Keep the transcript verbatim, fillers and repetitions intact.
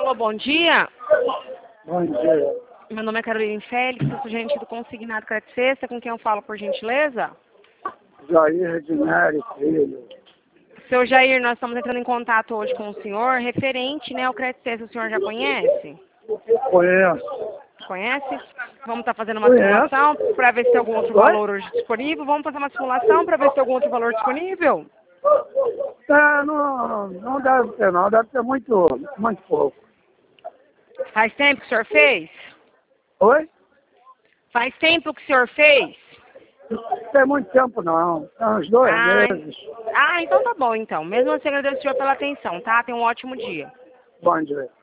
Alô, bom dia. Bom dia. Meu nome é Carolina Félix, sou gerente do Consignado Crédito Sexta, com quem eu falo, por gentileza? Jair Edneri Filho. Seu Jair, nós estamos entrando em contato hoje com o senhor, referente, né, ao Crédito Sexta, o senhor já conhece? Conheço. Conhece? Vamos estar fazendo uma Conheço. simulação para ver se tem algum outro Oi? valor hoje disponível. Vamos fazer uma simulação para ver se tem algum outro valor disponível? É, não, não deve ter não, deve ter muito, muito pouco. Faz tempo que o senhor fez? Oi? Faz tempo que o senhor fez? Não tem muito tempo não, tem uns dois Ah, meses. ah, então tá bom então. Mesmo assim, agradeço o senhor pela atenção, tá? Tenha um ótimo dia. Bom dia.